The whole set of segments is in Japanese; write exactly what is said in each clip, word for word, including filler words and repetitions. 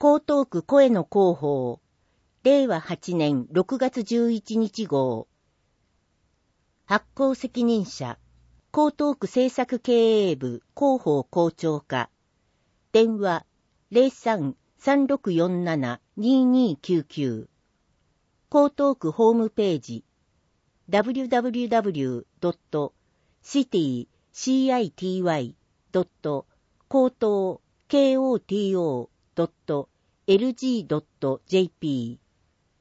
江東区声の広報、れいわはちねんろくがつじゅういちにち号。発行責任者、江東区政策経営部広報校長課。電話 ゼロさん さんろくよんなな ににきゅうきゅう。江東区ホームページ ダブリューダブリューダブリュードットシティドット江東ドットエルジードットジェーピー。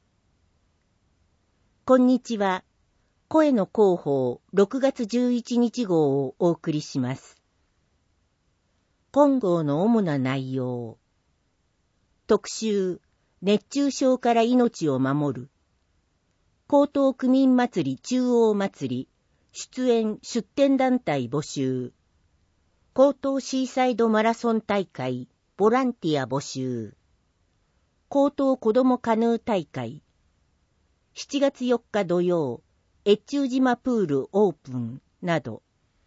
こんにちは。声の広報ろくがつじゅういちにち号をお送りします。本号の主な内容。特集、熱中症から命を守る。江東区民祭り中央祭り、出演出展団体募集。江東シーサイドマラソン大会、ボランティア募集。江東子どもカヌー大会。しちがつよっか土曜、越中島プールオープンなど。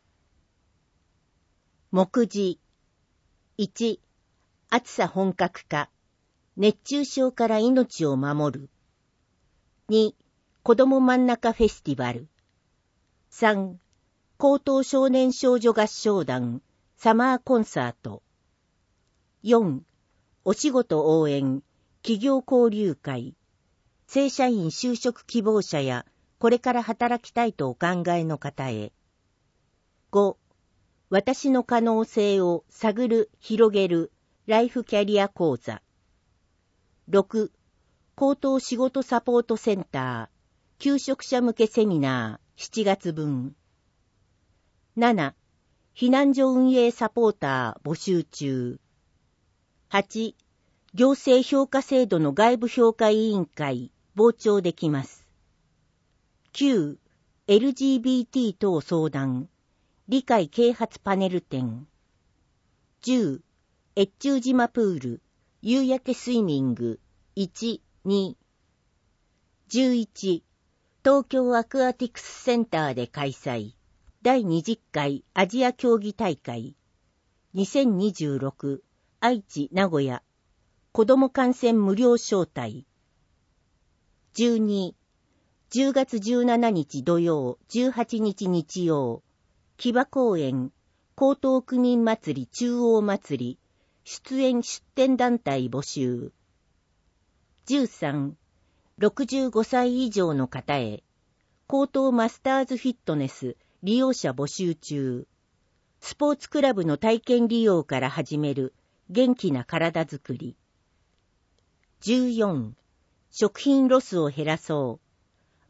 目次。いち、暑さ本格化。熱中症から命を守る。に、子ども真ん中フェスティバル。さん、江東少年少女合唱団サマーコンサート。よん、お仕事応援企業交流会。正社員就職希望者やこれから働きたいとお考えの方へ。ご、私の可能性を探る、広げるライフキャリア講座。ろく、江東仕事サポートセンター求職者向けセミナーしちがつぶん。なな、避難所運営サポーター募集中。はち、行政評価制度の外部評価委員会傍聴できます。きゅう、エルジービーティー 等相談理解啓発パネル展。じゅう、越中島プール夕焼けスイミングいち、に。じゅういち、東京アクアティクスセンターで開催だいにじゅっかいアジア競技大会にせんにじゅうろく愛知名古屋子ども観戦無料招待。じゅうに、じゅうがつじゅうしちにち土曜じゅうはちにち日曜木場公園江東区民祭り中央祭り出演出展団体募集。じゅうさん、ろくじゅうごさい以上の方へ江東マスターズフィットネス利用者募集中。スポーツクラブの体験利用から始める元気な体づくり。じゅうよん、食品ロスを減らそう。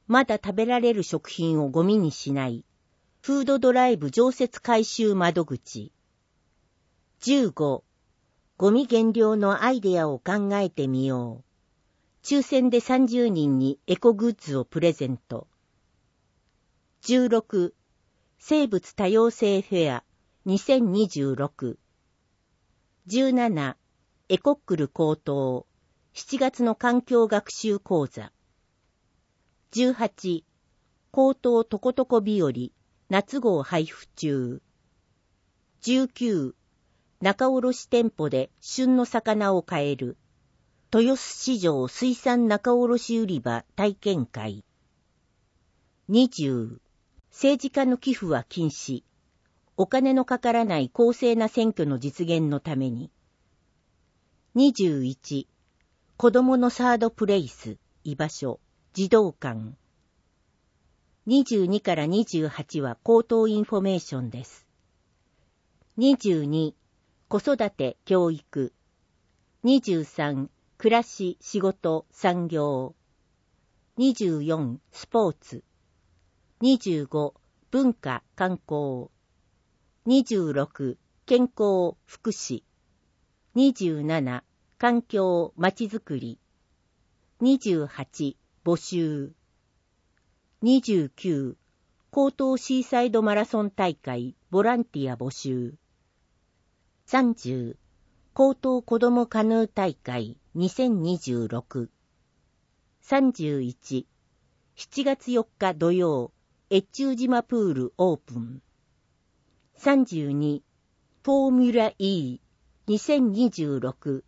まだ食べられる食品をゴミにしない。フードドライブ常設回収窓口。じゅうご、ゴミ減量のアイデアを考えてみよう。抽選でさんじゅうにんにエコグッズをプレゼント。じゅうろく、生物多様性フェアにせんにじゅうろく。じゅうなな、エコックル高等しちがつの環境学習講座。じゅうはち、江東とことこ日和夏号配布中。じゅうきゅう、仲卸店舗で旬の魚を買える豊洲市場水産仲卸売り場体験会。にじゅう、政治家の寄付は禁止。お金のかからない公正な選挙の実現のために。にじゅういち、子どものサードプレイス、居場所、児童館。にじゅうにからにじゅうはちは口頭インフォメーションです。にじゅうに、子育て、教育。にじゅうさん、暮らし、仕事、産業。にじゅうよん、スポーツ。にじゅうご、文化、観光。にじゅうろく、健康、福祉。にじゅうなな、環境、まちづくり。にじゅうはち、募集。にじゅうきゅう、江東シーサイドマラソン大会、ボランティア募集。さんじゅう、江東子どもカヌー大会にせんにじゅうろく。さんじゅういち、しちがつよっか土曜、越中島プールオープン。さんじゅうに、フォーミュラ E にせんにじゅうろく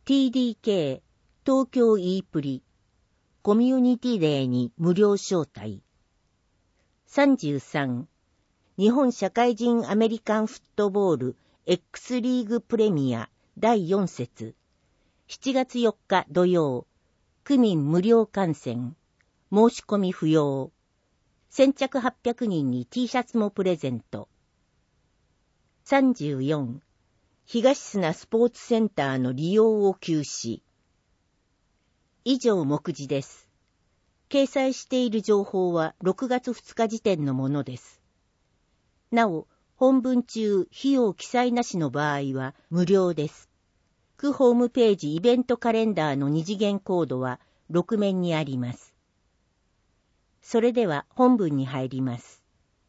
ティーディーケー 東京 E プリコミュニティデーに無料招待。さんじゅうさん日本社会人アメリカンフットボール X リーグプレミアだいよん節しちがつよっか土曜区民無料観戦申し込み不要先着はっぴゃくにんに T シャツもプレゼント。さんじゅうよん東砂スポーツセンターの利用を休止。以上目次です。掲載している情報はろくがつふつか時点のものです。なお、本文中費用記載なしの場合は無料です。区ホームページイベントカレンダーの二次元コードはろく面にあります。それでは本文に入ります。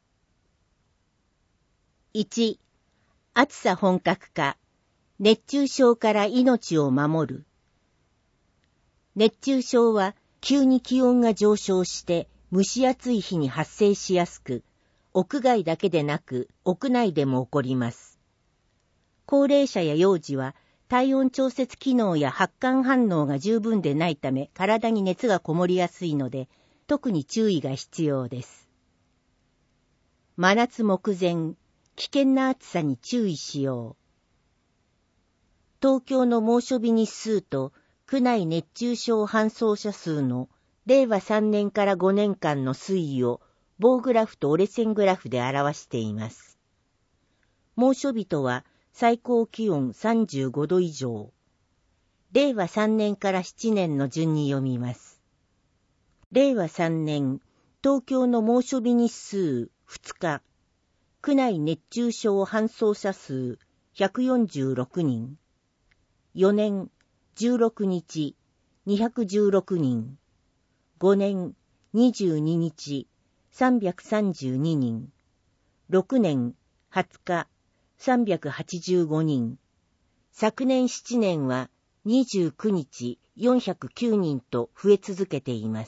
いち、暑さ本格化、熱中症から命を守る。熱中症は急に気温が上昇して蒸し暑い日に発生しやすく、屋外だけでなく屋内でも起こります。高齢者や幼児は体温調節機能や発汗反応が十分でないため体に熱がこもりやすいので特に注意が必要です。真夏目前、危険な暑さに注意しよう。東京の猛暑日日数と区内熱中症搬送者数のれいわさんねんからごねんかんの推移を棒グラフと折れ線グラフで表しています。猛暑日とは最高気温さんじゅうごど以上。れいわさんねんからななねんの順に読みます。れいわさんねん、東京の猛暑日日数ふつか、区内熱中症搬送者数ひゃくよんじゅうろくにん。よねん、じゅうろくにち、にひゃくじゅうろくにん。ごねん、にじゅうににち、さんびゃくさんじゅうににん。ろくねん、はつか、さんびゃくはちじゅうごにん。昨年ななねんはにじゅうくにち、よんひゃくきゅうにんと増え続けています。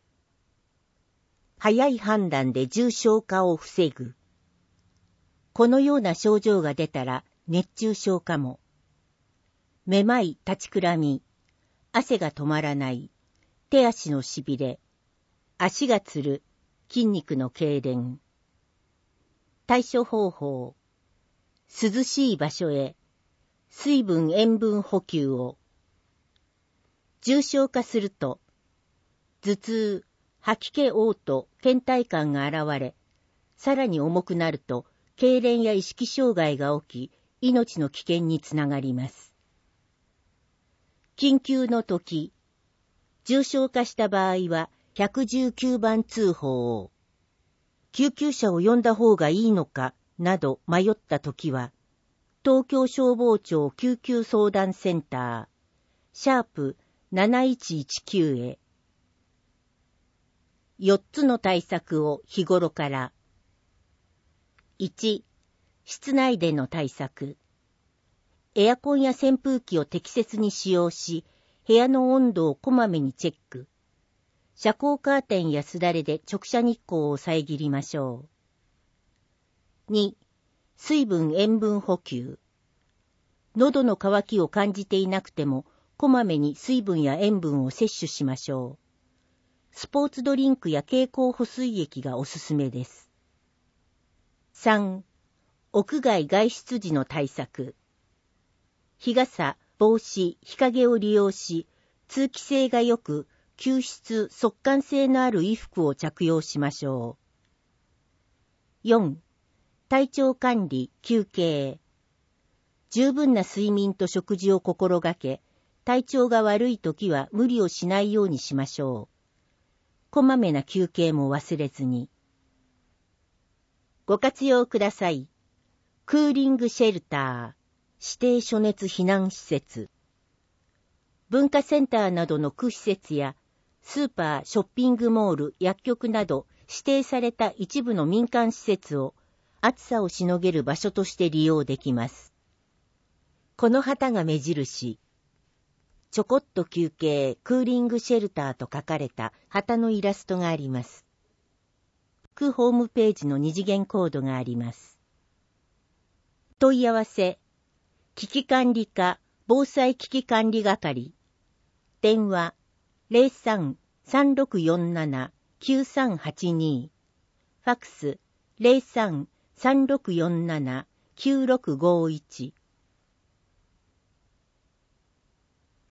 早い判断で重症化を防ぐ。このような症状が出たら熱中症かも。めまい、立ちくらみ、汗が止まらない、手足のしびれ、足がつる、筋肉の痙攣。対処方法、涼しい場所へ、水分塩分補給を。重症化すると、頭痛、吐き気嘔吐、倦怠感が現れ、さらに重くなると、痙攣や意識障害が起き、命の危険につながります。緊急の時、重症化した場合は、いちいちきゅうばん通報を。救急車を呼んだ方がいいのか、など迷った時は、東京消防庁救急相談センター、シャープなないちいちきゅうへ。よっつの対策を日頃から。いち、室内での対策。エアコンや扇風機を適切に使用し、部屋の温度をこまめにチェック。遮光カーテンやすだれで直射日光を遮りましょう。に、水分塩分補給。喉の渇きを感じていなくても、こまめに水分や塩分を摂取しましょう。スポーツドリンクや経口補水液がおすすめです。さん、屋外外出時の対策。日傘、帽子、日陰を利用し、通気性が良く、吸湿、速乾性のある衣服を着用しましょう。よん、体調管理、休憩。十分な睡眠と食事を心がけ、体調が悪いときは無理をしないようにしましょう。こまめな休憩も忘れずに。ご活用ください。クーリングシェルター、指定暑熱避難施設。文化センターなどの区施設や、スーパー、ショッピングモール、薬局など指定された一部の民間施設を暑さをしのげる場所として利用できます。この旗が目印。ちょこっと休憩、クーリングシェルターと書かれた旗のイラストがあります。区ホームページの二次元コードがあります。問い合わせ、危機管理課防災危機管理係。電話 ゼロさん さんろくよんなな きゅうさんはちに。ファックス ゼロさん さんろくよんなな きゅうろくごいち。